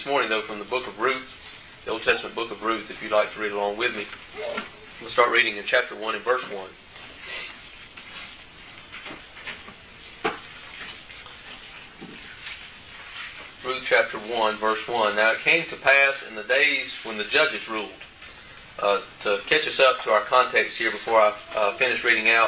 this morning, though, from the book of Ruth, the Old Testament book of Ruth, if you'd like to read along with me. We'll start reading in chapter 1 and verse 1. Ruth chapter 1, verse 1. Now it came to pass in the days when the judges ruled. To catch us up to our context here before I finish reading out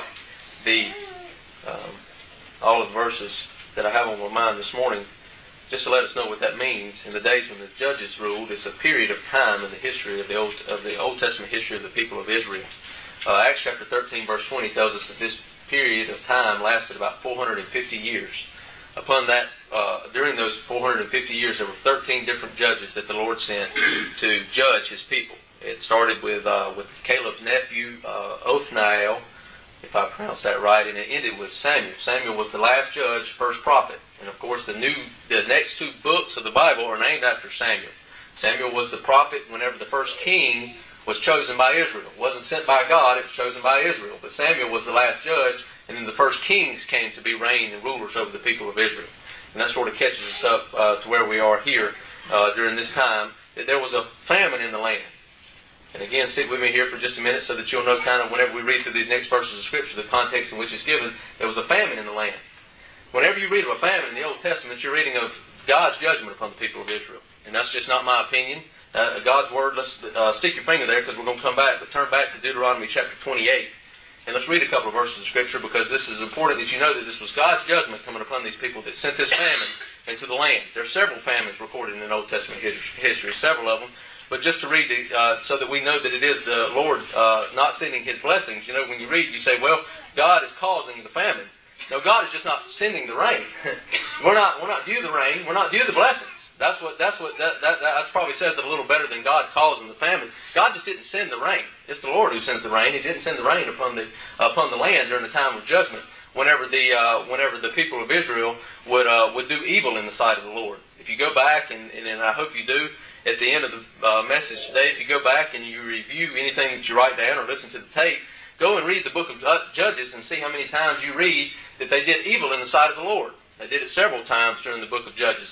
all of the verses that I have on my mind this morning, just to let us know what that means. In the days when the judges ruled, it's a period of time in the history of the Old Testament history of the people of Israel. Acts chapter 13, verse 20 tells us that this period of time lasted about 450 years. Upon that, during those 450 years, there were 13 different judges that the Lord sent to judge His people. It started with Caleb's nephew, Othniel, if I pronounce that right, and it ended with Samuel. Samuel was the last judge, first prophet. And of course, the next two books of the Bible are named after Samuel. Samuel was the prophet whenever the first king was chosen by Israel. It wasn't sent by God, it was chosen by Israel. But Samuel was the last judge, and then the first kings came to be reign and rulers over the people of Israel. And that sort of catches us up to where we are here during this time, that there was a famine in the land. And again, stick with me here for just a minute so that you'll know kind of whenever we read through these next verses of Scripture, the context in which it's given. There was a famine in the land. Whenever you read of a famine in the Old Testament, you're reading of God's judgment upon the people of Israel. And that's just not my opinion. God's Word, let's stick your finger there because we're going to come back, but turn back to Deuteronomy chapter 28. And let's read a couple of verses of Scripture because this is important that you know that this was God's judgment coming upon these people that sent this famine into the land. There are several famines recorded in the Old Testament history, several of them. But just to read so that we know that it is the Lord not sending His blessings. You know, when you read, you say, well, God is causing the famine. No, God is just not sending the rain. We're not due the rain. We're not due the blessings. That probably says it a little better than God causing the famine. God just didn't send the rain. It's the Lord who sends the rain. He didn't send the rain upon the land during the time of judgment. Whenever the people of Israel would do evil in the sight of the Lord. If you go back, and I hope you do, at the end of the message today, if you go back and you review anything that you write down or listen to the tape, go and read the book of Judges and see how many times you read that they did evil in the sight of the Lord. They did it several times during the book of Judges.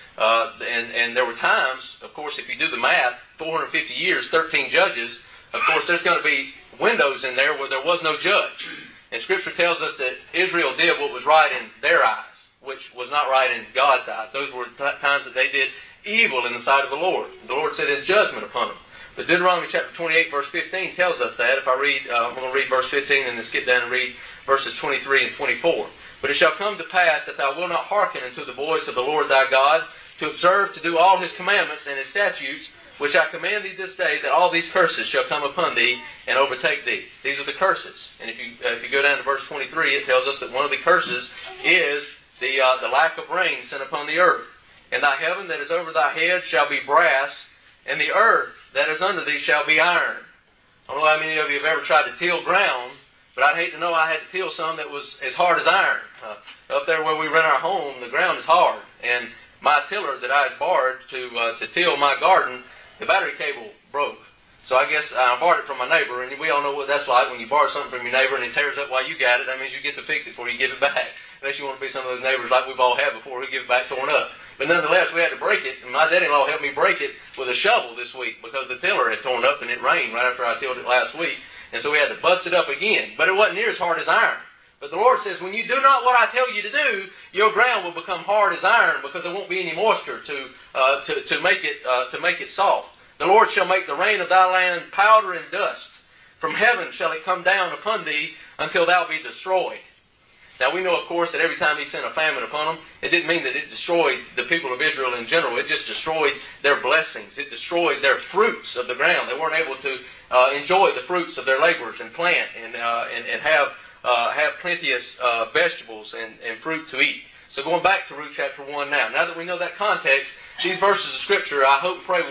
And there were times, of course, if you do the math, 450 years, 13 judges, of course, there's going to be windows in there where there was no judge. And Scripture tells us that Israel did what was right in their eyes, which was not right in God's eyes. Those were times that they did evil in the sight of the Lord. The Lord said His judgment upon them. But Deuteronomy chapter 28, verse 15 tells us that. If I read, I'm going to read verse 15 and then skip down and read verses 23 and 24. But it shall come to pass that thou wilt not hearken unto the voice of the Lord thy God, to observe to do all His commandments and His statutes, which I command thee this day, that all these curses shall come upon thee and overtake thee. These are the curses. And if you go down to verse 23, it tells us that one of the curses is the lack of rain sent upon the earth. And thy heaven that is over thy head shall be brass, and the earth that is under thee shall be iron. I don't know how many of you have ever tried to till ground, but I'd hate to know I had to till some that was as hard as iron. Up there where we rent our home, the ground is hard. And my tiller that I had borrowed to till my garden, the battery cable broke. So I guess I borrowed it from my neighbor, and we all know what that's like when you borrow something from your neighbor and it tears up while you got it. That means you get to fix it before you give it back. Unless you want to be some of those neighbors like we've all had before who give it back torn up. But nonetheless, we had to break it, and my daddy-in-law helped me break it with a shovel this week because the tiller had torn up and it rained right after I tilled it last week. And so we had to bust it up again. But it wasn't near as hard as iron. But the Lord says, when you do not what I tell you to do, your ground will become hard as iron because there won't be any moisture to make it soft. The Lord shall make the rain of thy land powder and dust. From heaven shall it come down upon thee until thou be destroyed. Now we know, of course, that every time He sent a famine upon them, it didn't mean that it destroyed the people of Israel in general. It just destroyed their blessings. It destroyed their fruits of the ground. They weren't able to enjoy the fruits of their labors and plant and have plenteous vegetables and fruit to eat. So going back to Ruth chapter 1 now that we know that context, these verses of Scripture, I hope and pray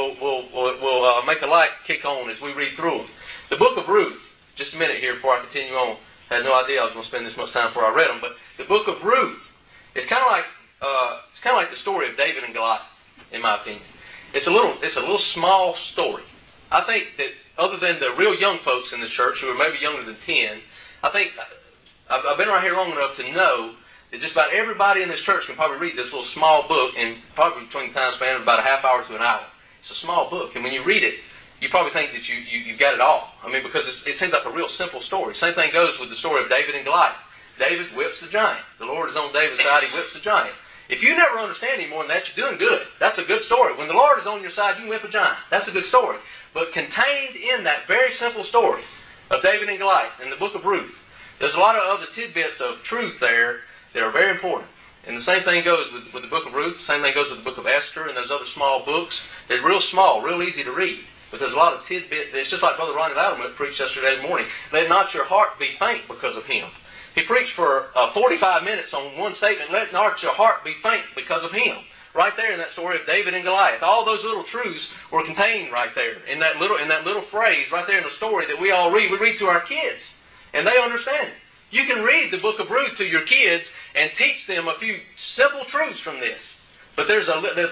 will make a light kick on as we read through them. The book of Ruth, just a minute here before I continue on. I had no idea I was going to spend this much time before I read them, but the book of Ruth is kind of like the story of David and Goliath, in my opinion. It's a little small story. I think that other than the real young folks in this church who are maybe younger than 10, I think I've been around here long enough to know that just about everybody in this church can probably read this little small book in probably between the time span of about a half hour to an hour. It's a small book, and when you read it, you probably think that you've got it all. I mean, because it seems like a real simple story. Same thing goes with the story of David and Goliath. David whips the giant. The Lord is on David's side. He whips the giant. If you never understand any more than that, you're doing good. That's a good story. When the Lord is on your side, you can whip a giant. That's a good story. But contained in that very simple story of David and Goliath in the book of Ruth, there's a lot of other tidbits of truth there that are very important. And the same thing goes with the book of Ruth. The same thing goes with the book of Esther and those other small books. They're real small, real easy to read. But there's a lot of tidbit. It's just like Brother Ronnie Lattimore preached yesterday morning. Let not your heart be faint because of him. He preached for 45 minutes on one statement. Let not your heart be faint because of him. Right there in that story of David and Goliath. All those little truths were contained right there. In that little phrase right there in the story that we all read. We read to our kids. And they understand it. You can read the book of Ruth to your kids and teach them a few simple truths from this. But there's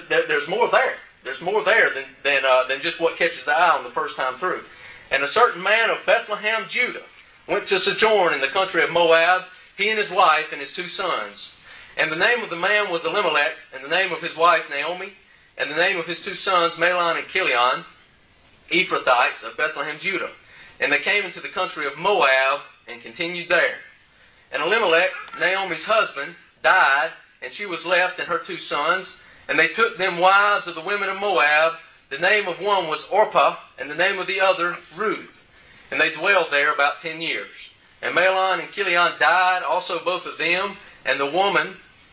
more there. There's more there than just what catches the eye on the first time through. And a certain man of Bethlehem, Judah, went to sojourn in the country of Moab, he and his wife and his 2 sons. And the name of the man was Elimelech, and the name of his wife Naomi, and the name of his 2 sons Mahlon and Chilion, Ephrathites of Bethlehem, Judah. And they came into the country of Moab and continued there. And Elimelech, Naomi's husband, died, and she was left and her 2 sons. And they took them wives of the women of Moab. The name of one was Orpah, and the name of the other Ruth. And they dwelled there about 10 years. And Mahlon and Chilion died, also both of them, and the woman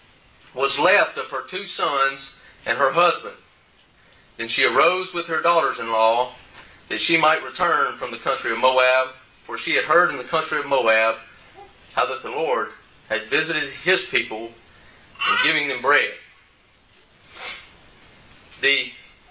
was left of her 2 sons and her husband. Then she arose with her daughters-in-law, that she might return from the country of Moab, for she had heard in the country of Moab how that the Lord had visited his people in giving them bread. The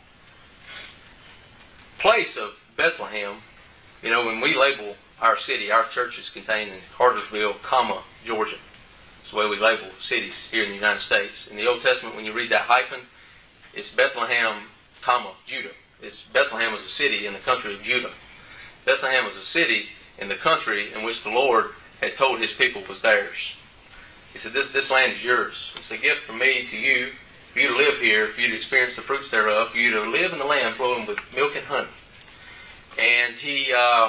place of Bethlehem, when we label our city, our church is contained in Cartersville, Georgia. That's the way we label cities here in the United States. In the Old Testament, when you read that hyphen, it's Bethlehem, Judah. Bethlehem was a city in the country of Judah. Bethlehem was a city in the country in which the Lord had told his people was theirs. He said, this land is yours. It's a gift from me to you, for you to live here, for you to experience the fruits thereof, for you to live in the land flowing with milk and honey. And he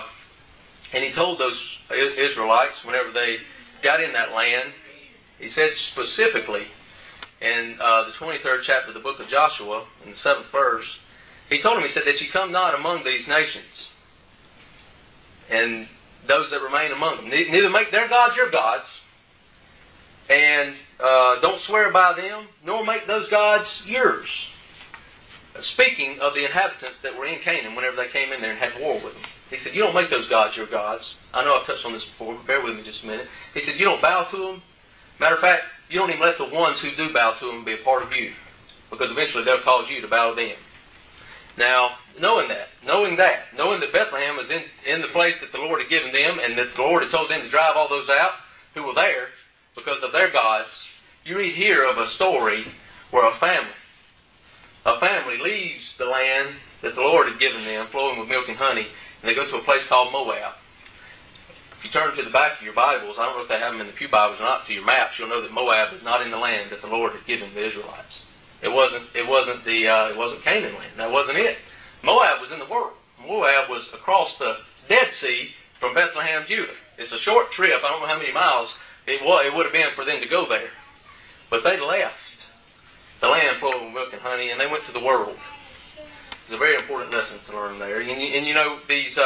told those Israelites, whenever they got in that land, he said specifically in the 23rd chapter of the book of Joshua, in the 7th verse, he told them, he said, that ye come not among these nations, and those that remain among them. Neither make their gods your gods, and don't swear by them, nor make those gods yours. Speaking of the inhabitants that were in Canaan whenever they came in there and had war with them. He said, you don't make those gods your gods. I know I've touched on this before, but bear with me just a minute. He said, you don't bow to them. Matter of fact, you don't even let the ones who do bow to them be a part of you, because eventually they'll cause you to bow to them. Now, knowing that Bethlehem was in the place that the Lord had given them, and that the Lord had told them to drive all those out who were there because of their gods, you read here of a story where a family leaves the land that the Lord had given them, flowing with milk and honey, and they go to a place called Moab. If you turn to the back of your Bibles, I don't know if they have them in the Pew Bibles or not, to your maps, you'll know that Moab is not in the land that the Lord had given the Israelites. It wasn't Canaan land. That wasn't it. Moab was in the world. Moab was across the Dead Sea from Bethlehem, Judah. It's a short trip. I don't know how many miles it would have been for them to go there. But they left the land flowing with milk and honey, and they went to the world. It's a very important lesson to learn there. And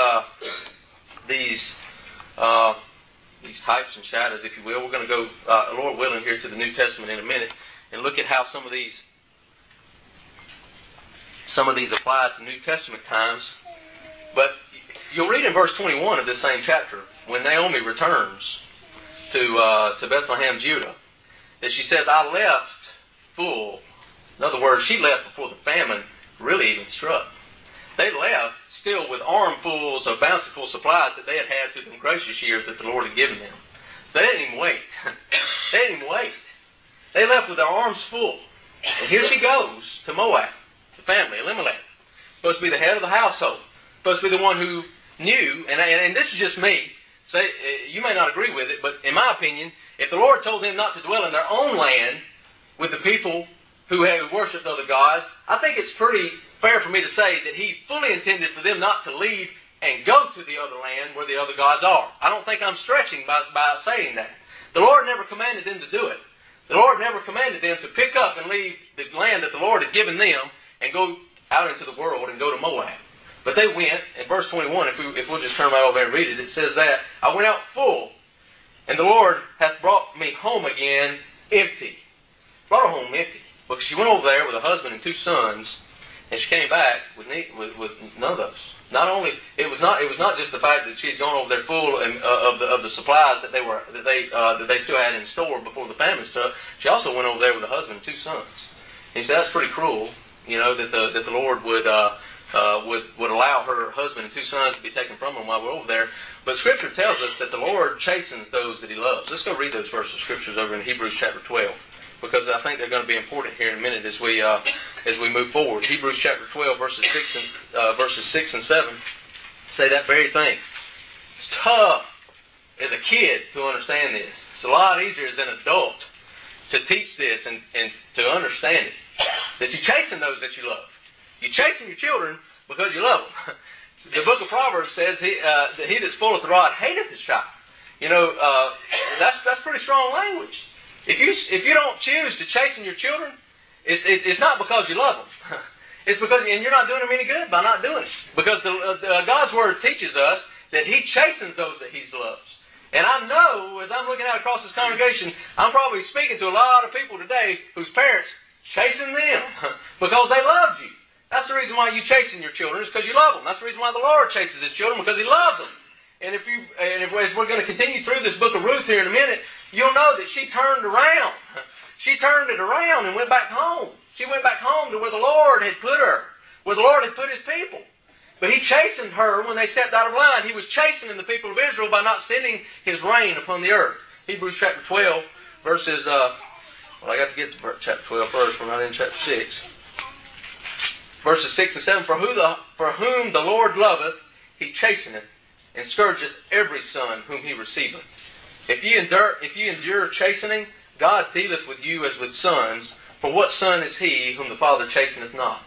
these types and shadows, if you will, we're going to go, Lord willing, here to the New Testament in a minute and look at how some of these apply to New Testament times. But you'll read in verse 21 of this same chapter, when Naomi returns to Bethlehem, Judah, that she says, I left full. In other words, she left before the famine really even struck. They left still with armfuls of bountiful supplies that they had had through the gracious years that the Lord had given them. So they didn't even wait. They left with their arms full. And here she goes to Moab, the family, Elimelech. Supposed to be the head of the household. Supposed to be the one who knew, and this is just me. Say, you may not agree with it, but in my opinion, If the Lord told them not to dwell in their own land with the people who had worshipped other gods, I think it's pretty fair for me to say that he fully intended for them not to leave and go to the other land where the other gods are. I don't think I'm stretching by saying that. The Lord never commanded them to do it. The Lord never commanded them to pick up and leave the land that the Lord had given them and go out into the world and go to Moab. But they went, in verse 21, if we'll just turn right over there and read it, it says that, I went out full, and the Lord hath brought me home again empty. Brought her home empty. Because she went over there with a husband and 2 sons, and she came back with none of those. Not only it was not just the fact that she had gone over there full of the supplies that they still had in store before the famine struck. She also went over there with a husband and 2 sons. And you say that's pretty cruel, that the Lord would allow her husband and 2 sons to be taken from them while we're over there. But Scripture tells us that the Lord chastens those that He loves. Let's go read those verses of Scriptures over in Hebrews chapter 12, because I think they're going to be important here in a minute as we move forward. Hebrews chapter 12, verses 6 and 7 say that very thing. It's tough as a kid to understand this. It's a lot easier as an adult to teach this and to understand it. That you chasten those that you love. You chasten your children because you love them. The book of Proverbs says, that he that spoileth the rod hateth his child. That's pretty strong language. If you don't choose to chasten your children, it's not because you love them. It's because, and you're not doing them any good by not doing it. Because God's Word teaches us that He chastens those that He loves. And I know, as I'm looking out across this congregation, I'm probably speaking to a lot of people today whose parents chasten them because they loved you. That's the reason why you chasten your children, is because you love them. That's the reason why the Lord chases His children, because He loves them. And as we're going to continue through this book of Ruth here in a minute, you'll know that she turned around. She turned it around and went back home. She went back home to where the Lord had put her, where the Lord had put His people. But He chastened her when they stepped out of line. He was chastening the people of Israel by not sending His rain upon the earth. Hebrews chapter 12, verses, I got to get to chapter 12 first. We're not in chapter 6. Verses 6 and 7, For whom the Lord loveth, He chasteneth, and scourgeth every son whom He receiveth. If you endure chastening, God dealeth with you as with sons. For what son is he whom the Father chasteneth not?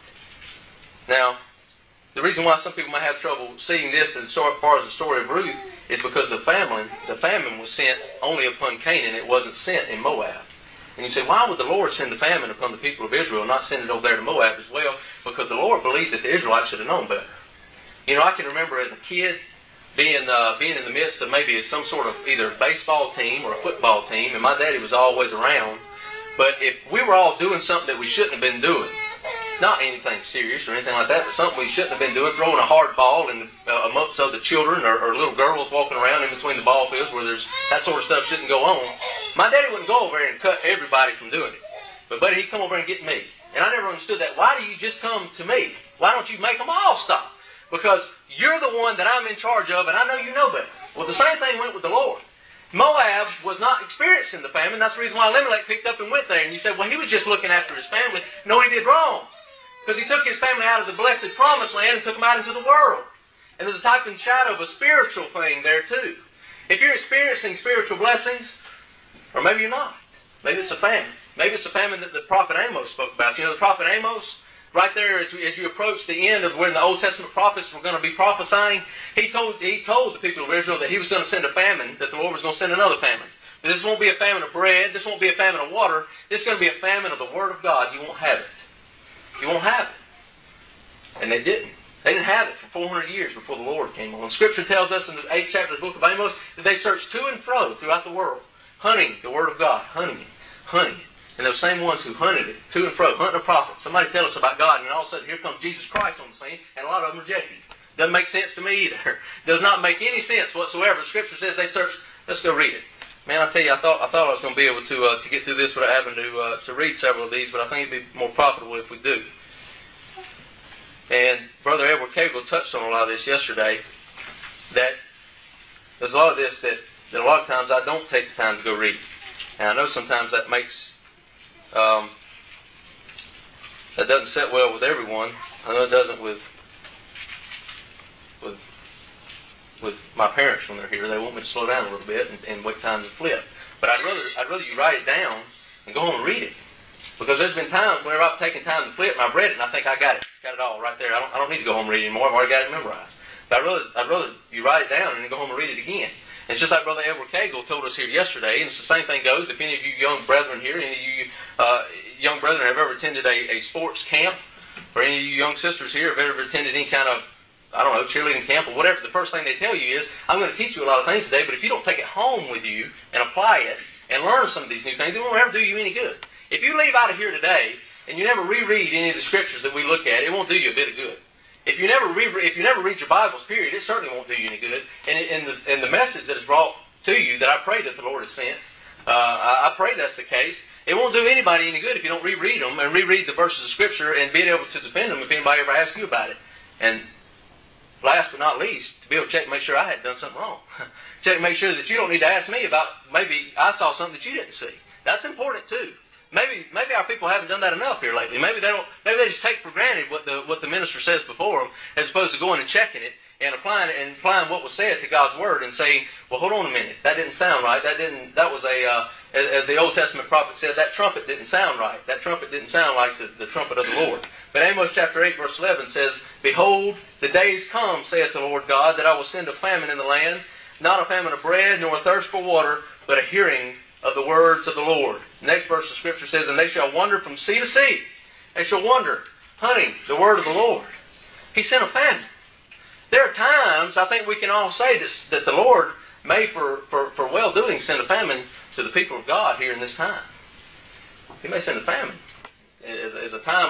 Now, the reason why some people might have trouble seeing this as far as the story of Ruth is because the famine was sent only upon Canaan. It wasn't sent in Moab. And you say, why would the Lord send the famine upon the people of Israel and not send it over there to Moab as well? Because the Lord believed that the Israelites should have known better. I can remember as a kid being in the midst of maybe some sort of either baseball team or a football team, and my daddy was always around. But if we were all doing something that we shouldn't have been doing, not anything serious or anything like that, but something we shouldn't have been doing, throwing a hard ball amongst other children or little girls walking around in between the ball fields where that sort of stuff shouldn't go on, my daddy wouldn't go over there and cut everybody from doing it. But buddy, he'd come over and get me. And I never understood that. Why do you just come to me? Why don't you make them all stop? Because you're the one that I'm in charge of, and I know you know better. Well, the same thing went with the Lord. Moab was not experiencing the famine. That's the reason why Elimelech picked up and went there. And you said, well, he was just looking after his family. No, he did wrong. Because he took his family out of the blessed promised land and took them out into the world. And there's a type and shadow of a spiritual thing there too. If you're experiencing spiritual blessings, or maybe you're not. Maybe it's a famine. Maybe it's a famine that the prophet Amos spoke about. The prophet Amos, right there as you approach the end of when the Old Testament prophets were going to be prophesying, he told the people of Israel that he was going to send a famine, that the Lord was going to send another famine. But this won't be a famine of bread. This won't be a famine of water. This is going to be a famine of the Word of God. You won't have it. You won't have it. And they didn't. They didn't have it for 400 years before the Lord came along. Scripture tells us in the 8th chapter of the book of Amos that they searched to and fro throughout the world, hunting the Word of God, hunting it. And those same ones who hunted it, to and fro, hunting a prophet. Somebody tell us about God, and all of a sudden here comes Jesus Christ on the scene, and a lot of them reject Him. Doesn't make sense to me either. Does not make any sense whatsoever. The Scripture says they searched. Let's go read it. Man, I tell you, I thought I was going to be able to get through this without having to read several of these, but I think it'd be more profitable if we do. And Brother Edward Cagle touched on a lot of this yesterday, that there's a lot of this that a lot of times I don't take the time to go read. And I know sometimes that makes, that doesn't sit well with everyone. I know it doesn't with my parents when they're here. They want me to slow down a little bit and wait time to flip. But I'd rather you write it down and go home and read it. Because there's been times whenever I've taken time to flip and I've read it and I think I got it all right there. I don't need to go home and read it anymore. I've already got it memorized. But I'd rather you write it down and then go home and read it again. And it's just like Brother Edward Cagle told us here yesterday, and it's the same thing goes if any of you young brethren here, any of you young brethren have ever attended a sports camp, or any of you young sisters here have ever attended any kind of, I don't know, cheerleading camp or whatever, the first thing they tell you is, I'm going to teach you a lot of things today, but if you don't take it home with you and apply it and learn some of these new things, it won't ever do you any good. If you leave out of here today and you never reread any of the scriptures that we look at, it won't do you a bit of good. If you never read your Bibles, period, it certainly won't do you any good. And the message that is brought to you that I pray that the Lord has sent, I pray that's the case. It won't do anybody any good if you don't reread them and reread the verses of Scripture and be able to defend them if anybody ever asks you about it. And last but not least, to be able to check and make sure I hadn't done something wrong. Check and make sure that you don't need to ask me about maybe I saw something that you didn't see. That's important too. Maybe our people haven't done that enough here lately. Maybe they just take for granted what the minister says before them, as opposed to going and checking it and applying what was said to God's word and saying, well, hold on a minute, that didn't sound right. That was as the Old Testament prophet said, that trumpet didn't sound right. That trumpet didn't sound like the trumpet of the Lord. But Amos chapter 8 verse 11 says, behold, the days come, saith the Lord God, that I will send a famine in the land, not a famine of bread, nor a thirst for water, but a hearing of the words of the Lord. The next verse of Scripture says, and they shall wander from sea to sea. They shall wander, hunting the word of the Lord. He sent a famine. There are times, I think we can all say that the Lord may, for well-doing, send a famine to the people of God here in this time. He may send a famine as a time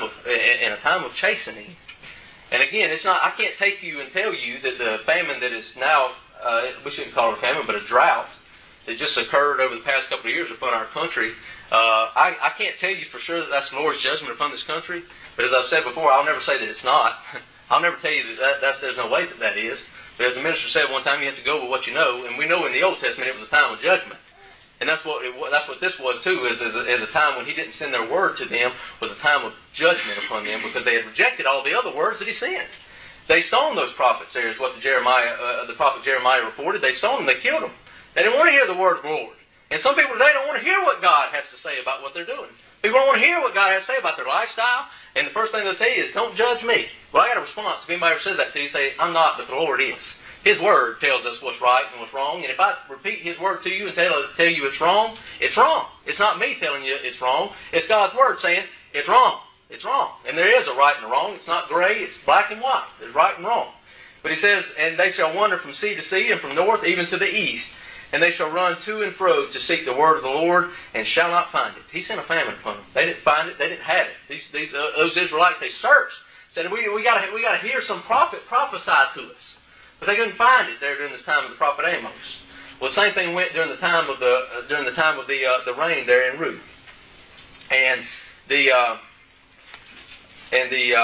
of chastening. And again, it's not. I can't take you and tell you that the famine that is now, we shouldn't call it a famine, but a drought that just occurred over the past couple of years upon our country. I can't tell you for sure that that's the Lord's judgment upon this country. But as I've said before, I'll never say that it's not. I'll never tell you that there's no way that is. But as the minister said one time, you have to go with what you know. And we know in the Old Testament it was a time of judgment. And that's what this was too, is a time when he didn't send their word to them, was a time of judgment upon them because they had rejected all the other words that he sent. They stoned those prophets. There is what the prophet Jeremiah reported. They stoned them. They killed them. They didn't want to hear the word of the Lord. And some people today don't want to hear what God has to say about what they're doing. People don't want to hear what God has to say about their lifestyle. And the first thing they'll tell you is, don't judge me. Well, I got a response. If anybody ever says that to you, say, I'm not, but the Lord is. His word tells us what's right and what's wrong. And if I repeat His word to you and tell you it's wrong, it's wrong. It's not me telling you it's wrong. It's God's word saying it's wrong. It's wrong. And there is a right and a wrong. It's not gray. It's black and white. There's right and wrong. But he says, and they shall wander from sea to sea and from north even to the east. And they shall run to and fro to seek the word of the Lord, and shall not find it. He sent a famine upon them. They didn't find it. They didn't have it. Those Israelites, they searched. Said, we got to hear some prophet prophesy to us. But they couldn't find it there during this time of the prophet Amos. Well, the same thing went during the time of the reign there in Ruth. And give me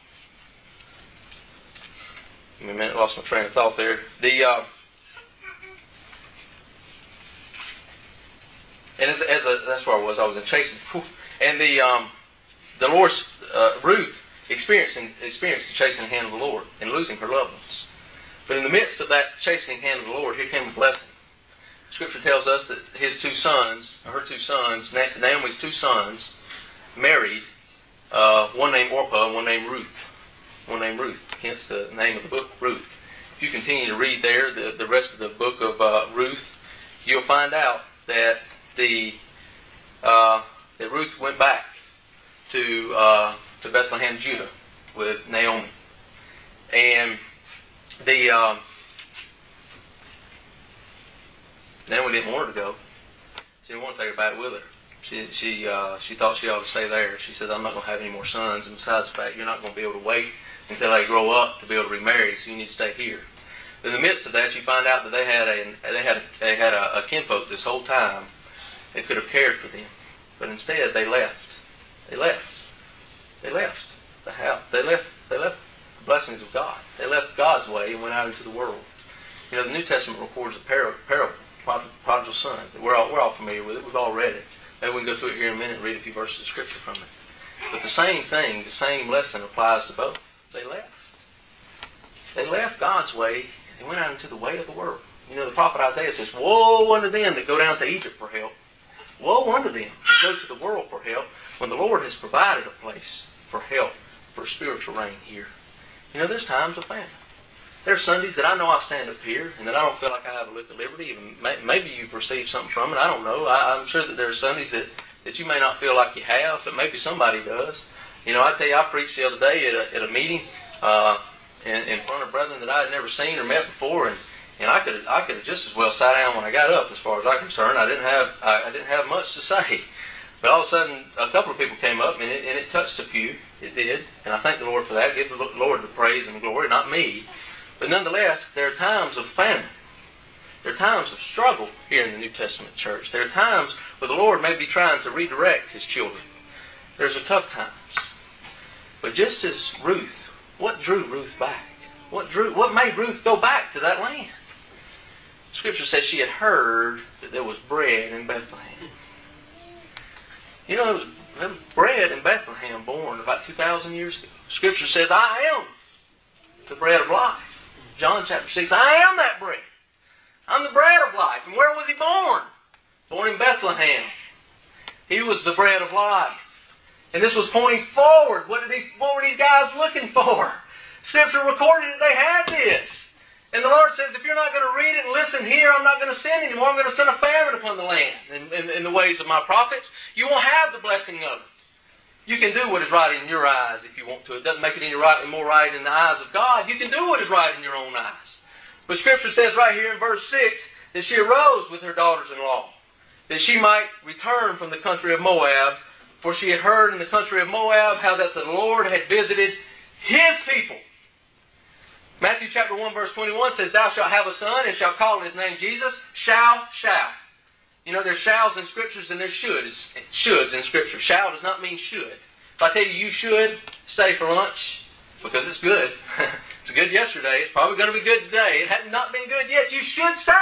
a minute, lost my train of thought there. And that's where I was in chasing. And the Lord's Ruth experienced the chastening hand of the Lord and losing her loved ones. But in the midst of that chastening hand of the Lord, here came a blessing. Scripture tells us that her two sons, Naomi's two sons, married one named Orpah and one named Ruth. Hence the name of the book, Ruth. If you continue to read there the rest of the book of Ruth, you'll find out that that Ruth went back to Bethlehem, Judah, with Naomi, and Naomi didn't want her to go. She didn't want to take her back with her. She thought she ought to stay there. She said, "I'm not going to have any more sons, and besides the fact, you're not going to be able to wait until they grow up to be able to remarry, so you need to stay here." In the midst of that, you find out that they had a kinfolk this whole time that could have cared for them, but instead they left. They left the house. They left the blessings of God. They left God's way and went out into the world. You know, the New Testament records a parable, prodigal son. We're all familiar with it. We've all read it. Maybe we can go through it here in a minute and read a few verses of Scripture from it. But the same thing, the same lesson applies to both. They left. They left God's way and went out into the way of the world. You know, the prophet Isaiah says, "Woe unto them that go down to Egypt for help, Woe unto them that go to the world for help when the Lord has provided a place for help, for spiritual rain here. You know, there's times of famine. There's Sundays that I know I stand up here and that I don't feel like I have a lick of liberty. Even maybe you've received something from it. I don't know. I'm sure that there are Sundays that you may not feel like you have, but maybe somebody does. You know, I tell you, I preached the other day at a meeting in front of brethren that I had never seen or met before, and I could have just as well sat down when I got up. As far as I'm concerned, I didn't have much to say. But all of a sudden, a couple of people came up, and it touched a few. It did, and I thank the Lord for that. Give the Lord the praise and the glory, not me. But nonetheless, there are times of famine. There are times of struggle here in the New Testament church. There are times where the Lord may be trying to redirect His children. There's a tough times. But just as Ruth, what drew Ruth back? What made Ruth go back to that land? Scripture says she had heard that there was bread in Bethlehem. You know, there was bread in Bethlehem born about 2,000 years ago. Scripture says, I am the bread of life. John chapter 6, I am that bread. I'm the bread of life. And where was He born? Born in Bethlehem. He was the bread of life. And this was pointing forward. What were these guys looking for? Scripture recorded that they had this. And the Lord says, if you're not going to read it and listen here, I'm not going to send anymore. I'm going to send a famine upon the land in the ways of my prophets. You won't have the blessing of it. You can do what is right in your eyes if you want to. It doesn't make it any more right in the eyes of God. You can do what is right in your own eyes. But Scripture says right here in verse 6 that she arose with her daughters-in-law, that she might return from the country of Moab, for she had heard in the country of Moab how that the Lord had visited His people. Matthew chapter 1 verse 21 says, Thou shalt have a son and shalt call his name Jesus. Shall. You know, there's shalls in Scriptures and there's shoulds in Scripture. Shall does not mean should. If I tell you should stay for lunch because it's good. It's good yesterday. It's probably going to be good today. It has not been good yet. You should stay.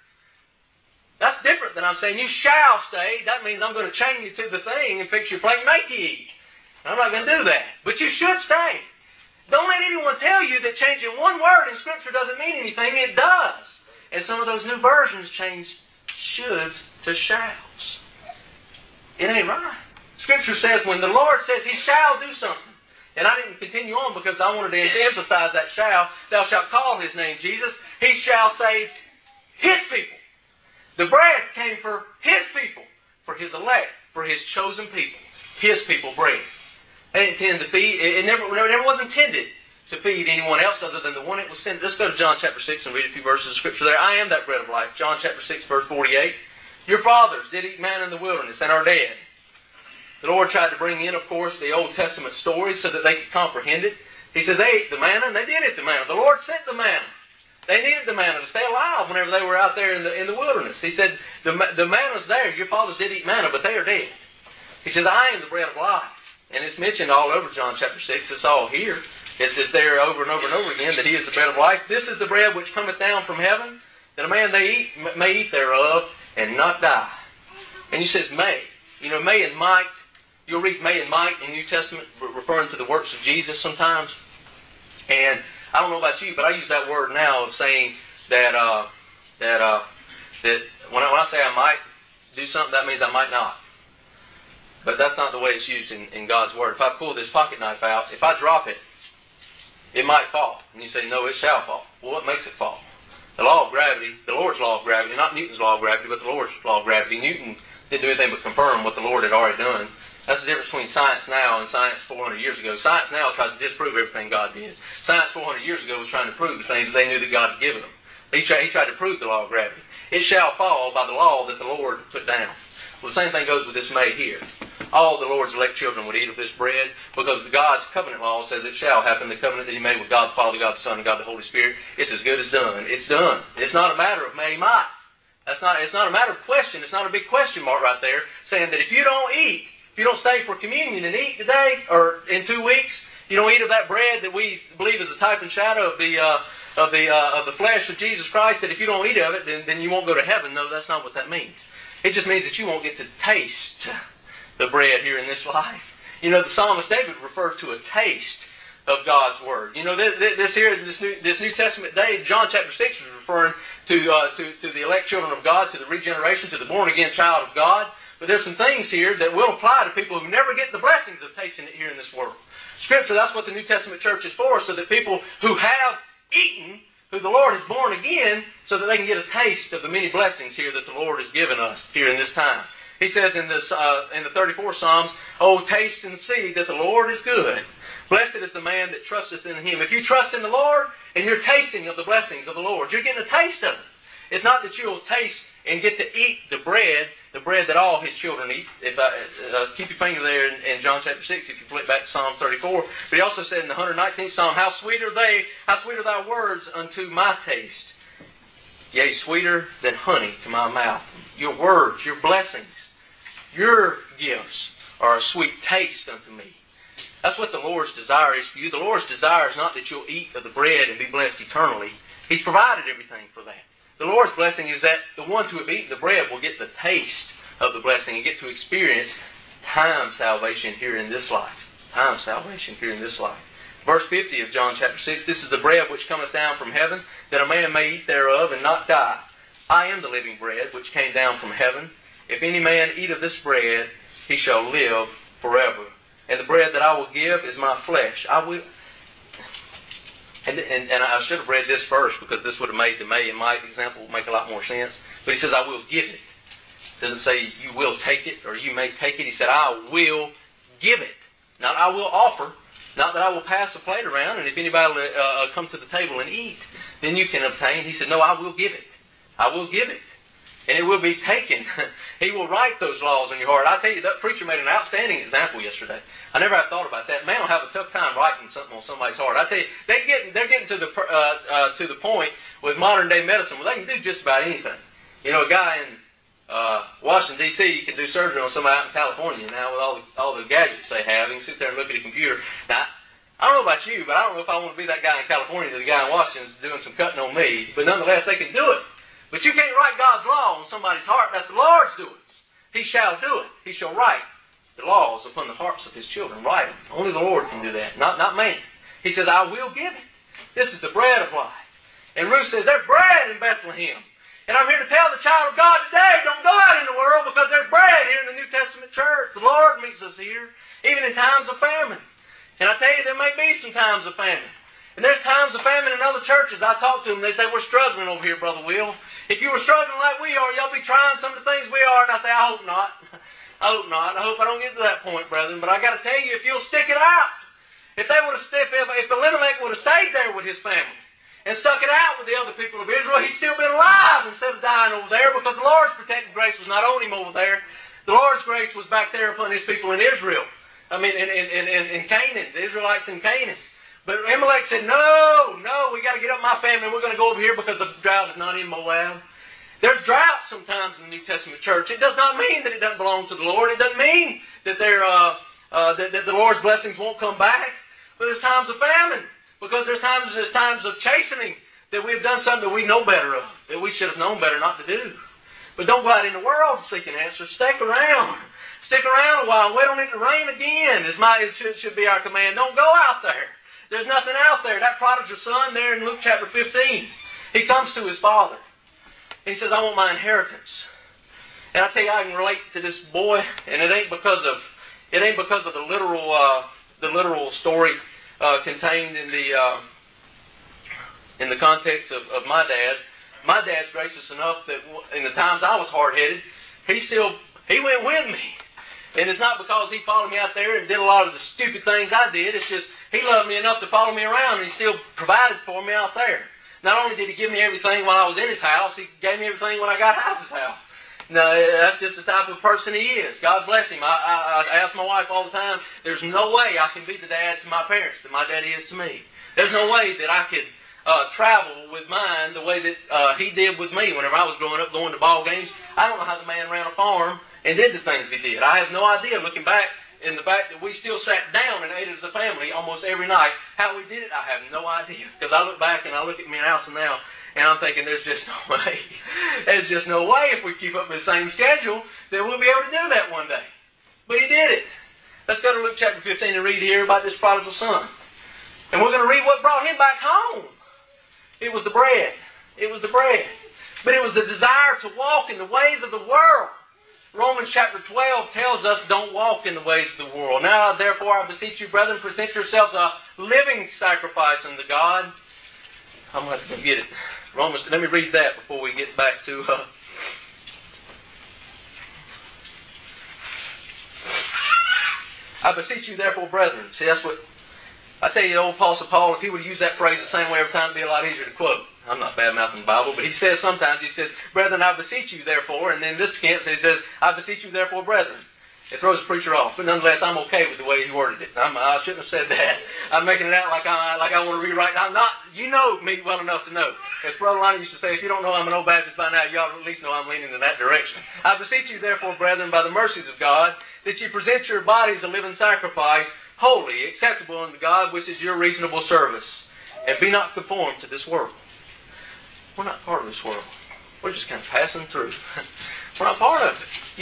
That's different than I'm saying you shall stay. That means I'm going to chain you to the thing and fix your plate and make you eat. I'm not going to do that. But you should stay. Don't let anyone tell you that changing one word in Scripture doesn't mean anything. It does. And some of those new versions change shoulds to shalls. It ain't right. Scripture says when the Lord says He shall do something, and I didn't continue on because I wanted to emphasize that shall. Thou shalt call His name Jesus. He shall save His people. The bread came for His people, for His elect, for His chosen people. His people bread. They didn't intend to feed. It never was intended to feed anyone else other than the one it was sent. Let's go to John chapter 6 and read a few verses of Scripture there. I am that bread of life. John chapter 6 verse 48. Your fathers did eat manna in the wilderness and are dead. The Lord tried to bring in, of course, the Old Testament story so that they could comprehend it. He said they ate the manna and they did eat the manna. The Lord sent the manna. They needed the manna to stay alive whenever they were out there in the wilderness. He said the manna's there. Your fathers did eat manna, but they are dead. He says, I am the bread of life. And it's mentioned all over John chapter 6. It's all here. It's there over and over and over again that He is the bread of life. This is the bread which cometh down from heaven, that a man may eat thereof and not die. And He says may. You know, may and might. You'll read may and might in the New Testament referring to the works of Jesus sometimes. And I don't know about you, but I use that word now of saying that when I say I might do something, that means I might not. But that's not the way it's used in God's Word. If I pull this pocket knife out, if I drop it, it might fall. And you say, no, it shall fall. Well, what makes it fall? The law of gravity, the Lord's law of gravity, not Newton's law of gravity, but the Lord's law of gravity. Newton didn't do anything but confirm what the Lord had already done. That's the difference between science now and science 400 years ago. Science now tries to disprove everything God did. Science 400 years ago was trying to prove the things that they knew that God had given them. He tried to prove the law of gravity. It shall fall by the law that the Lord put down. Well, the same thing goes with this may here. All the Lord's elect children would eat of this bread because God's covenant law says it shall happen. The covenant that He made with God the Father, God the Son, and God the Holy Spirit, it's as good as done. It's done. It's not a matter of may, might. It's not a matter of question. It's not a big question mark right there saying that if you don't eat, if you don't stay for communion and eat today or in 2 weeks, you don't eat of that bread that we believe is a type and shadow of the flesh of Jesus Christ, that if you don't eat of it, then you won't go to heaven. No, that's not what that means. It just means that you won't get to taste the bread here in this life. You know, the psalmist David referred to a taste of God's Word. You know, this New Testament day, John chapter 6 is referring to the elect children of God, to the regeneration, to the born-again child of God. But there's some things here that will apply to people who never get the blessings of tasting it here in this world. Scripture, that's what the New Testament church is for, so that people who have eaten, who the Lord has born again, so that they can get a taste of the many blessings here that the Lord has given us here in this time. He says in the 34th Psalms, "Oh, taste and see that the Lord is good. Blessed is the man that trusteth in Him." If you trust in the Lord and you're tasting of the blessings of the Lord, you're getting a taste of it. It's not that you'll taste and get to eat the bread that all His children eat. Keep your finger there in John chapter 6 if you flip back to Psalm 34. But He also said in the 119th Psalm, "How sweet are thy words unto my taste. Yea, sweeter than honey to my mouth." Your words, your blessings, your gifts are a sweet taste unto me. That's what the Lord's desire is for you. The Lord's desire is not that you'll eat of the bread and be blessed eternally. He's provided everything for that. The Lord's blessing is that the ones who have eaten the bread will get the taste of the blessing and get to experience time salvation here in this life. Time salvation here in this life. Verse 50 of John chapter 6, "This is the bread which cometh down from heaven, that a man may eat thereof and not die. I am the living bread which came down from heaven. If any man eat of this bread, he shall live forever. And the bread that I will give is my flesh." I will... And I should have read this first, because this would have made the May and Mike example make a lot more sense. But he says, "I will give it." It doesn't say you will take it or you may take it. He said, "I will give it." Not I will offer. Not that I will pass a plate around, and if anybody will come to the table and eat, then you can obtain. He said, "No, I will give it. I will give it. And it will be taken." He will write those laws in your heart. I tell you, that preacher made an outstanding example yesterday. I never had thought about that. Man will have a tough time writing something on somebody's heart. I tell you, they're getting to the point with modern day medicine where they can do just about anything. You know, a guy in Washington D.C. can do surgery on somebody out in California now with all the gadgets they have. He can sit there and look at a computer. Now, I don't know about you, but I don't know if I want to be that guy in California or the guy in Washington's doing some cutting on me. But nonetheless, they can do it. But you can't write God's law on somebody's heart. That's the Lord's doing. He shall do it. He shall write the laws upon the hearts of His children. Write them. Only the Lord can do that, not man. He says, "I will give it." This is the bread of life. And Ruth says, "There's bread in Bethlehem." And I'm here to tell the child of God today, don't go out in the world, because there's bread here in the New Testament church. The Lord meets us here, even in times of famine. And I tell you, there may be some times of famine. And there's times of famine in other churches. I talk to them, they say, "We're struggling over here, Brother Will. If you were struggling like we are, y'all be trying some of the things we are." And I say, "I hope not. I hope not. I hope I don't get to that point, brethren. But I got to tell you, if you'll stick it out, if Elimelech would have stayed there with his family and stuck it out with the other people of Israel, he'd still been alive instead of dying over there, because the Lord's protective grace was not on him over there. The Lord's grace was back there upon His people in Israel. I mean, in Canaan, the Israelites in Canaan. But Amalek said, no, we got to get up my family. We're going to go over here because the drought is not in Moab. There's drought sometimes in the New Testament church. It does not mean that it doesn't belong to the Lord. It doesn't mean that that the Lord's blessings won't come back. But there's times of famine, because there's times of chastening, that we've done something that we know better of, that we should have known better not to do. But don't go out in the world seeking answers. Stick around. Stick around a while. Wait on it to rain again. It should be our command. Don't go out there. There's nothing out there. That prodigal son there in Luke chapter 15, he comes to his father. He says, "I want my inheritance." And I tell you, I can relate to this boy, and it ain't because of the literal story contained in the context of my dad. My dad's gracious enough that in the times I was hard-headed, he went with me. And it's not because he followed me out there and did a lot of the stupid things I did. It's just he loved me enough to follow me around, and he still provided for me out there. Not only did he give me everything while I was in his house, he gave me everything when I got out of his house. Now, that's just the type of person he is. God bless him. I ask my wife all the time, there's no way I can be the dad to my parents that my daddy is to me. There's no way that I could travel with mine the way that he did with me whenever I was growing up, going to ball games. I don't know how the man ran a farm and did the things he did. I have no idea, looking back, in the fact that we still sat down and ate as a family almost every night. How we did it, I have no idea. Because I look back and I look at me and Allison now, and I'm thinking, there's just no way. There's just no way if we keep up the same schedule that we'll be able to do that one day. But he did it. Let's go to Luke chapter 15 and read here about this prodigal son. And we're going to read what brought him back home. It was the bread. It was the bread. But it was the desire to walk in the ways of the world. Romans chapter 12 tells us don't walk in the ways of the world. Now, therefore, I beseech you, brethren, present yourselves a living sacrifice unto God. I'm going to have to go get it. Romans, let me read that before we get back to... I beseech you, therefore, brethren. See, that's what... I tell you, the old Apostle Paul, if he would use that phrase the same way every time, it'd be a lot easier to quote. I'm not bad-mouthing the Bible, but he says sometimes, he says, brethren, I beseech you, therefore. And then in this case, he says, I beseech you, therefore, brethren. It throws the preacher off. But nonetheless, I'm okay with the way he worded it. I shouldn't have said that. I'm making it out like I want to rewrite. I'm not. You know me well enough to know. As Brother Lonnie used to say, if you don't know I'm an old Baptist by now, you ought to at least know I'm leaning in that direction. I beseech you, therefore, brethren, by the mercies of God, that you present your bodies a living sacrifice, holy, acceptable unto God, which is your reasonable service. And be not conformed to this world. We're not part of this world. We're just kind of passing through. We're not part of it.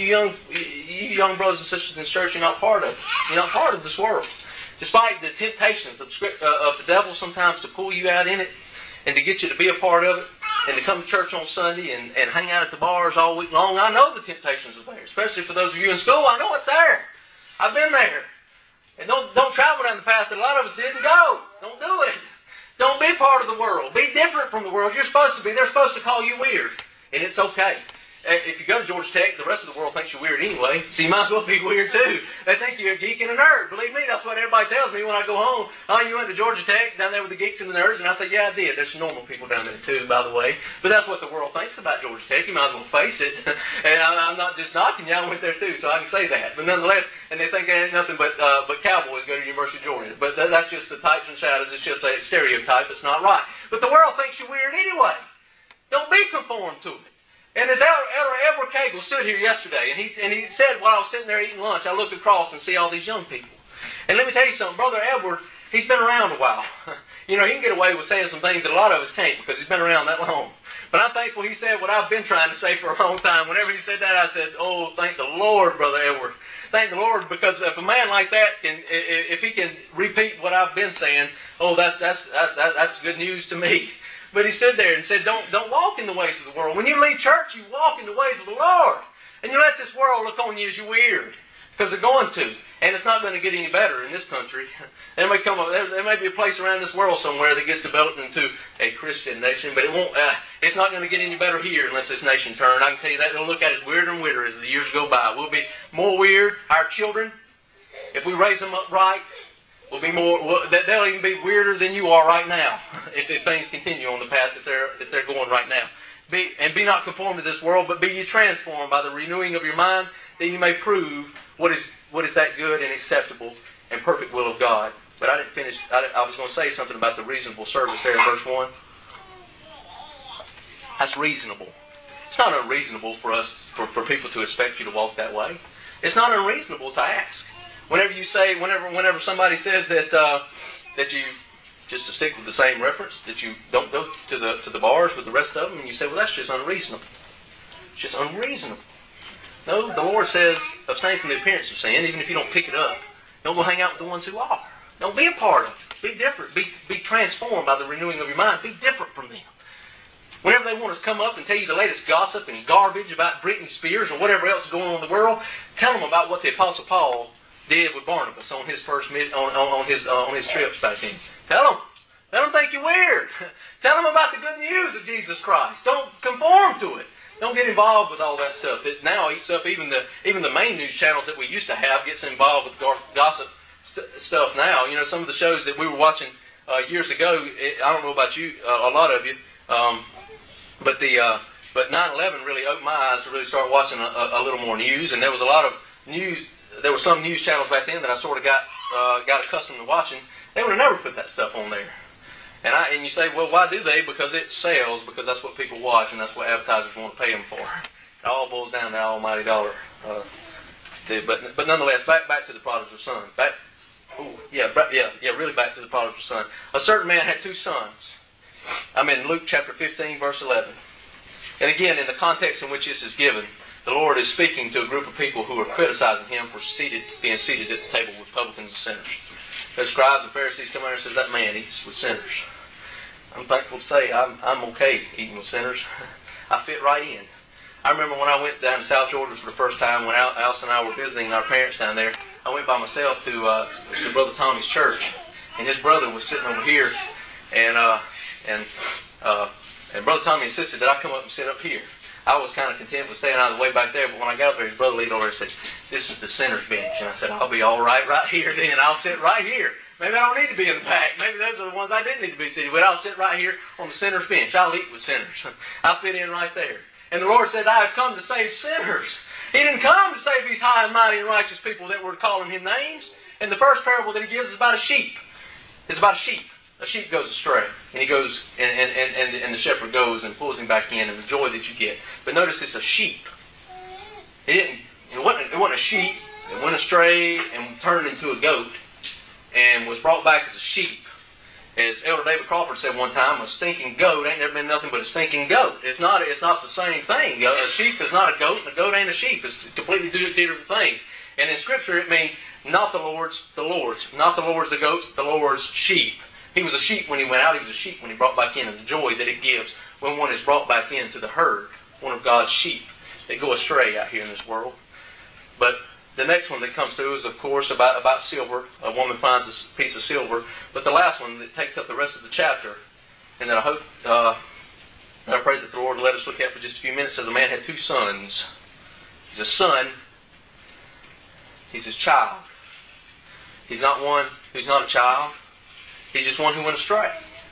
You young brothers and sisters in church, you're not part of it. You're not part of this world. Despite the temptations of the devil sometimes to pull you out in it and to get you to be a part of it and to come to church on Sunday and hang out at the bars all week long, I know the temptations are there. Especially for those of you in school, I know it's there. I've been there. And don't travel down the path that a lot of us didn't go. Don't do it. Don't be part of the world. Be different from the world. You're supposed to be. They're supposed to call you weird. And it's okay. If you go to Georgia Tech, the rest of the world thinks you're weird anyway. So you might as well be weird too. They think you're a geek and a nerd. Believe me, that's what everybody tells me when I go home. Oh, you went to Georgia Tech, down there with the geeks and the nerds? And I say, yeah, I did. There's some normal people down there too, by the way. But that's what the world thinks about Georgia Tech. You might as well face it. And I'm not just knocking you. I went there too, so I can say that. But nonetheless, and they think there ain't nothing but cowboys go to University of Georgia. But that's just the types and shadows. It's just a stereotype. It's not right. But the world thinks you're weird anyway. Don't be conformed to it. And as Edward Cagle stood here yesterday, and he said while I was sitting there eating lunch, I look across and see all these young people. And let me tell you something, Brother Edward, he's been around a while. You know, he can get away with saying some things that a lot of us can't because he's been around that long. But I'm thankful he said what I've been trying to say for a long time. Whenever he said that, I said, oh, thank the Lord, Brother Edward. Thank the Lord, because if a man like that if he can repeat what I've been saying, oh, that's good news to me. But he stood there and said, don't walk in the ways of the world. When you leave church, you walk in the ways of the Lord. And you let this world look on you as you're weird. Because they're going to. And it's not going to get any better in this country. There may be a place around this world somewhere that gets developed into a Christian nation, but it won't. It's not going to get any better here unless this nation turns. I can tell you that. They'll look at it weirder and weirder as the years go by. We'll be more weird. Our children, if we raise them up right, will be more. They'll even be weirder than you are right now if things continue on the path that they're going right now. Be not conformed to this world, but be ye transformed by the renewing of your mind, that you may prove what is that good and acceptable and perfect will of God. But I didn't finish. I was going to say something about the reasonable service there in verse 1. That's reasonable. It's not unreasonable for us, for people to expect you to walk that way. It's not unreasonable to ask. Whenever somebody says that you, just to stick with the same reference, that you don't go to the bars with the rest of them, and you say, well, that's just unreasonable. It's just unreasonable. No, the Lord says, abstain from the appearance of sin, even if you don't pick it up. Don't go hang out with the ones who are. Don't be a part of it. Be different. Be transformed by the renewing of your mind. Be different from them. Whenever they want us to come up and tell you the latest gossip and garbage about Britney Spears or whatever else is going on in the world, tell them about what the Apostle Paul did with Barnabas on his on his trips back then. Tell them. Let them think you're weird. Tell them about the good news of Jesus Christ. Don't conform to it. Don't get involved with all that stuff that now eats up even the main news channels that we used to have gets involved with gossip stuff now. You know, some of the shows that we were watching years ago. I don't know about you, a lot of you, but 9/11 really opened my eyes to really start watching a little more news. And there was a lot of news. There were some news channels back then that I sort of got accustomed to watching. They would have never put that stuff on there. And you say, well, why do they? Because it sells, because that's what people watch, and that's what advertisers want to pay them for. It all boils down to the almighty dollar. But nonetheless, back to the prodigal son. Really back to the prodigal son. A certain man had two sons. I'm in Luke chapter 15, verse 11. And again, in the context in which this is given, the Lord is speaking to a group of people who are criticizing him for being seated at the table with publicans and sinners. The scribes and Pharisees come out and says, that man eats with sinners. I'm thankful to say I'm okay eating with sinners. I fit right in. I remember when I went down to South Georgia for the first time, when Alice and I were visiting our parents down there, I went by myself to Brother Tommy's church, and his brother was sitting over here, and Brother Tommy insisted that I come up and sit up here. I was kind of content with staying out of the way back there, but when I got up there, his brother leaned over and said, "This is the sinner's bench." And I said, "I'll be all right here then. I'll sit right here. Maybe I don't need to be in the back. Maybe those are the ones I didn't need to be sitting with. I'll sit right here on the sinner's bench. I'll eat with sinners. I'll fit in right there." And the Lord said, "I have come to save sinners." He didn't come to save these high and mighty and righteous people that were calling him names. And the first parable that he gives is about a sheep. It's about a sheep. A sheep goes astray, and he goes, and the shepherd goes and pulls him back in, and the joy that you get. But notice it's a sheep. It wasn't a sheep. It went astray and turned into a goat, and was brought back as a sheep. As Elder David Crawford said one time, a stinking goat ain't never been nothing but a stinking goat. It's not the same thing. A sheep is not a goat, and a goat ain't a sheep. It's completely two different things. And in Scripture, it means not the Lord's, the Lord's. Not the Lord's the goats, the Lord's sheep. He was a sheep when he went out. He was a sheep when he brought back in. And the joy that it gives when one is brought back into the herd, one of God's sheep that go astray out here in this world. But the next one that comes through is, of course, about silver. A woman finds a piece of silver. But the last one that takes up the rest of the chapter, and that I hope, I pray that the Lord will let us look at for just a few minutes, says a man had two sons. He's a son. He's his child. He's not one who's not a child. He's just one who went astray.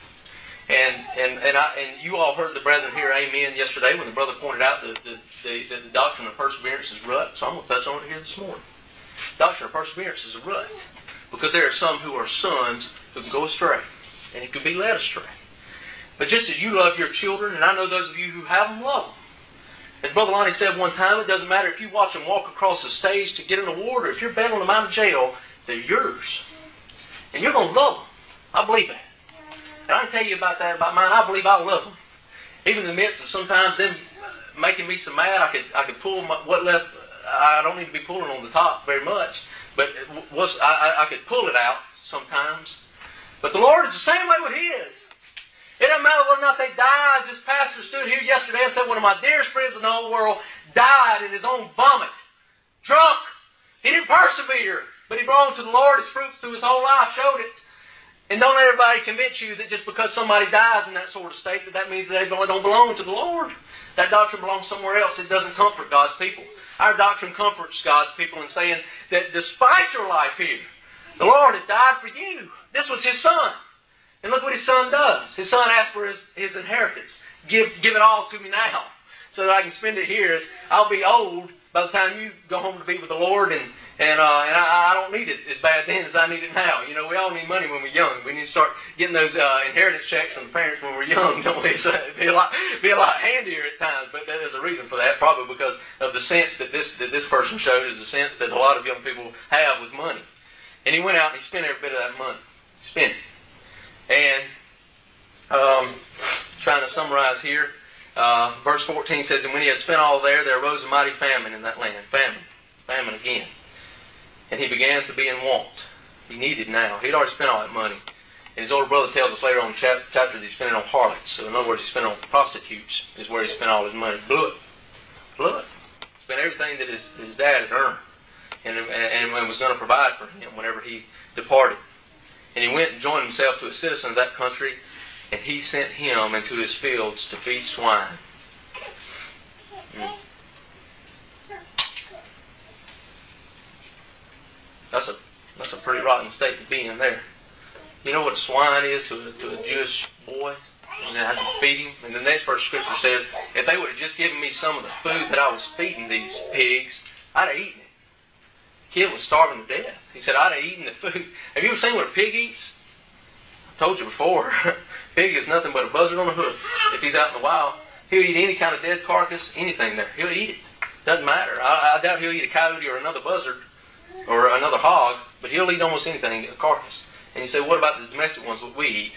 And you all heard the brethren here, amen, yesterday when the brother pointed out that the doctrine of perseverance is rut. So I'm going to touch on it here this morning. Doctrine of perseverance is a rut. Because there are some who are sons who can go astray. And who can be led astray. But just as you love your children, and I know those of you who have them love them. As Brother Lonnie said one time, it doesn't matter if you watch them walk across the stage to get an award, or if you're bailing them out of jail, they're yours. And you're going to love them. I believe that. And I can tell you about that, about mine. I believe I love them. Even in the midst of sometimes them making me so mad, I could pull what left. I don't need to be pulling on the top very much, but I could pull it out sometimes. But the Lord is the same way with His. It doesn't matter whether or not they die. As this pastor stood here yesterday and said one of my dearest friends in the whole world died in his own vomit. Drunk. He didn't persevere, but he belonged to the Lord. His fruits through his whole life showed it. And don't let everybody convince you that just because somebody dies in that sort of state, that means that they don't belong to the Lord. That doctrine belongs somewhere else. It doesn't comfort God's people. Our doctrine comforts God's people in saying that despite your life here, the Lord has died for you. This was His Son. And look what His Son does. His Son asked for his inheritance. Give it all to me now so that I can spend it here. I'll be old by the time you go home to be with the Lord, and I don't need it as bad then as I need it now. You know, we all need money when we're young. We need to start getting those inheritance checks from the parents when we're young, don't we? So it'd be a lot handier at times. But there's a reason for that, probably because of the sense that this person showed, is the sense that a lot of young people have with money. And he went out and he spent every bit of that money. He spent it. And trying to summarize here, verse 14 says, "And when he had spent all there arose a mighty famine in that land." Famine again. "And he began to be in want." He needed now. He'd already spent all that money. And his older brother tells us later on in the chapter that he spent it on harlots. So in other words, he spent it on prostitutes is where he spent all his money. Blew it. Spent everything that his dad had earned and was going to provide for him whenever he departed. And he went and joined himself to a citizen of that country, and he sent him into his fields to feed swine. That's a pretty rotten state to be in there. You know what swine is to a Jewish boy? And they have to feed him. And the next verse of Scripture says, if they would have just given me some of the food that I was feeding these pigs, I'd have eaten it. The kid was starving to death. He said, I'd have eaten the food. Have you ever seen what a pig eats? I told you before. Pig is nothing but a buzzard on a hook. If he's out in the wild, he'll eat any kind of dead carcass, anything there. He'll eat it. Doesn't matter. I doubt he'll eat a coyote or another buzzard or another hog, but he'll eat almost anything, a carcass. And you say, what about the domestic ones that we eat?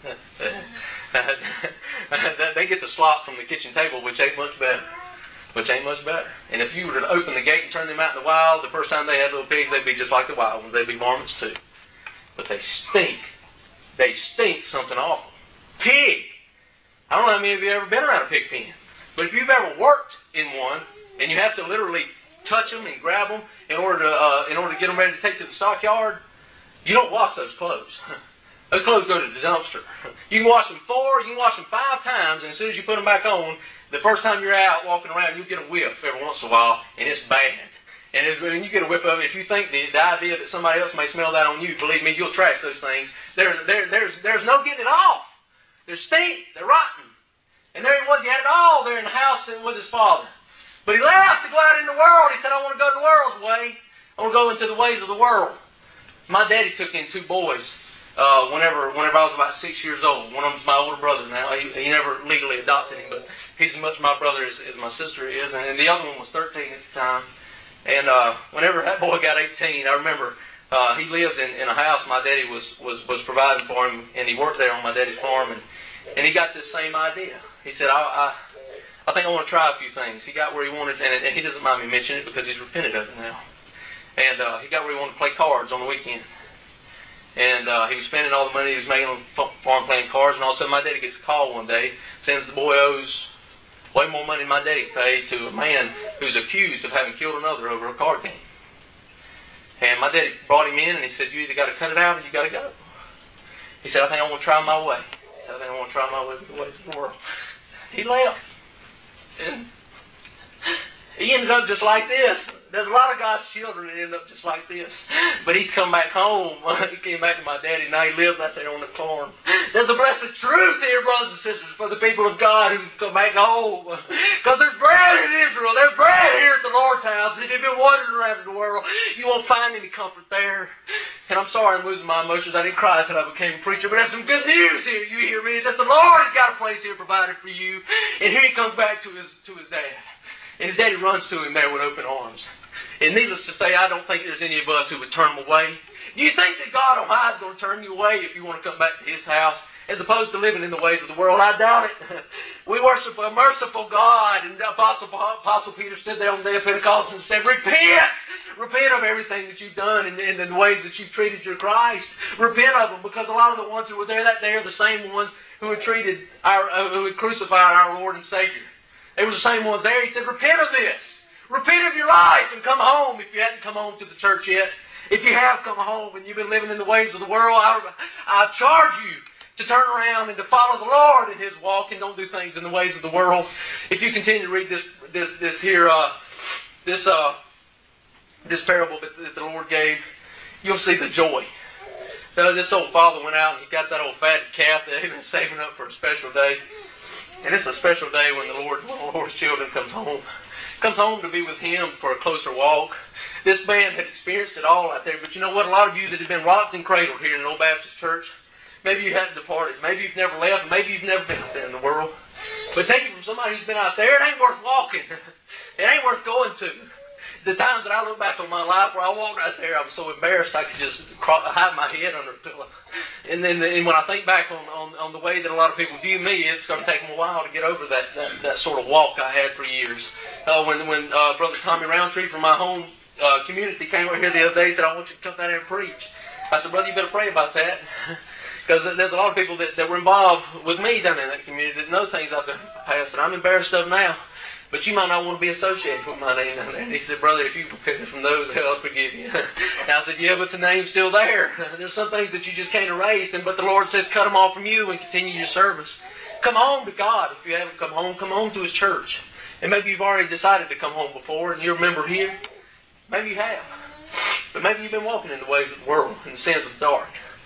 They get the slop from the kitchen table, which ain't much better. And if you were to open the gate and turn them out in the wild, the first time they had little pigs, they'd be just like the wild ones. They'd be varmints too. But they stink. They stink something awful. Pig. I don't know how many of you have ever been around a pig pen. But if you've ever worked in one, and you have to literally touch them and grab them in order to get them ready to take to the stockyard, you don't wash those clothes. Those clothes go to the dumpster. You can wash them 4, you can wash them 5 times, and as soon as you put them back on, the first time you're out walking around, you get a whiff every once in a while, and it's bad. And when you get a whiff of it, if you think the idea that somebody else may smell that on you, believe me, you'll trash those things. There's no getting it off. They're stink. They're rotten. And there he was. He had it all there in the house sitting with his father. But he left to go out in the world. He said, I want to go the world's way. I want to go into the ways of the world. My daddy took in 2 boys whenever I was about 6 years old. One of them's my older brother now. He never legally adopted him, but he's as much my brother as my sister is. And the other one was 13 at the time. And whenever that boy got 18, I remember he lived in a house my daddy was providing for him, and he worked there on my daddy's farm. And he got this same idea. He said, I think I want to try a few things. He got where he wanted, and he doesn't mind me mentioning it because he's repented of it now. And he got where he wanted to play cards on the weekend. And he was spending all the money he was making on farm playing cards, and all of a sudden my daddy gets a call one day saying that the boy owes way more money than my daddy paid to a man who's accused of having killed another over a card game. And my daddy brought him in, and he said, you either got to cut it out or you got to go. He said, I think I want to try my way. He said, I think I want to try my way with the ways of the world. He left. And he ended up just like this. There's a lot of God's children that end up just like this. But he's come back home. He came back to my daddy. Now he lives out there on the farm. There's a blessed truth here, brothers and sisters, for the people of God who come back home. Because there's bread in Israel. There's bread here at the Lord's house. And if you've been wandering around the world, you won't find any comfort there. And I'm sorry I'm losing my emotions. I didn't cry until I became a preacher. But there's some good news here. You hear me? That the Lord has got a place here provided for you. And here he comes back to his dad. And his daddy runs to him there with open arms. And needless to say, I don't think there's any of us who would turn him away. Do you think that God on high is going to turn you away if you want to come back to his house, as opposed to living in the ways of the world? I doubt it. We worship a merciful God. And Apostle Peter stood there on the day of Pentecost and said, repent! Repent of everything that you've done and the ways that you've treated your Christ. Repent of them, because a lot of the ones who were there that day are the same ones who had who had crucified our Lord and Savior. They were the same ones there. He said, repent of this. Repent of your life and come home if you hadn't come home to the church yet. If you have come home and you've been living in the ways of the world, I charge you to turn around and to follow the Lord in his walk and don't do things in the ways of the world. If you continue to read this parable that the Lord gave, you'll see the joy. So this old father went out and he got that old fatted calf that he'd been saving up for a special day. And it's a special day when one of the Lord's children comes home. Comes home to be with him for a closer walk. This man had experienced it all out there. But you know what? A lot of you that have been rocked and cradled here in an old Baptist church, maybe you haven't departed. Maybe you've never left. Maybe you've never been out there in the world. But take it from somebody who's been out there, it ain't worth walking. It ain't worth going to. The times that I look back on my life where I walked out there, I was so embarrassed I could just hide my head under a pillow. And then when I think back on the way that a lot of people view me, it's going to take them a while to get over that sort of walk I had for years. When Brother Tommy Roundtree from my home community came over here the other day and said, I want you to come down here and preach. I said, brother, you better pray about that. Because there's a lot of people that were involved with me down in that community that know things I've done in the past, and I'm embarrassed of now. But you might not want to be associated with my name down there. And he said, brother, if you repent from those, hell, I'll forgive you. And I said, yeah, but the name's still there. There's some things that you just can't erase. But the Lord says, cut them off from you and continue your service. Come home to God. If you haven't come home to his church. And maybe you've already decided to come home before and you're a member here. Maybe you have. But maybe you've been walking in the ways of the world and the sins of the dark.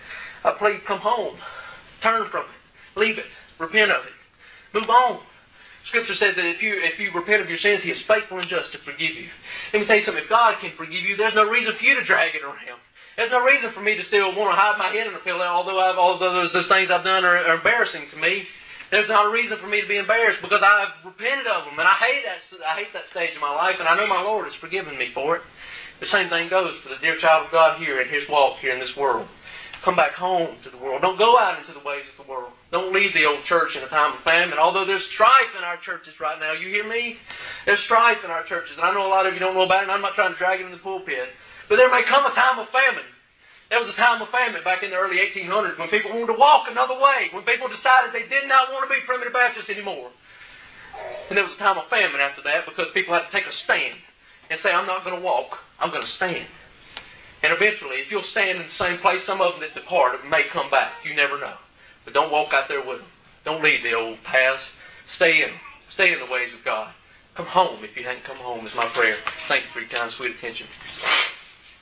I plead, come home. Turn from it. Leave it. Repent of it. Move on. Scripture says that if you repent of your sins, he is faithful and just to forgive you. Let me tell you something. If God can forgive you, there's no reason for you to drag it around. There's no reason for me to still want to hide my head in a pillow, although those things I've done are embarrassing to me. There's not a reason for me to be embarrassed because I've repented of them. And I hate that stage of my life, and I know my Lord has forgiven me for it. The same thing goes for the dear child of God here in his walk here in this world. Come back home to the world. Don't go out into the ways of the world. Don't leave the old church in a time of famine. Although there's strife in our churches right now. You hear me? There's strife in our churches. And I know a lot of you don't know about it, and I'm not trying to drag it in the pulpit. But there may come a time of famine. There was a time of famine back in the early 1800s when people wanted to walk another way. When people decided they did not want to be primitive Baptists anymore. And there was a time of famine after that because people had to take a stand and say, I'm not going to walk, I'm going to stand. And eventually, if you'll stand in the same place, some of them that depart may come back. You never know. But don't walk out there with them. Don't leave the old paths. Stay in them. Stay in the ways of God. Come home if you hadn't come home is my prayer. Thank you for your kind, sweet attention.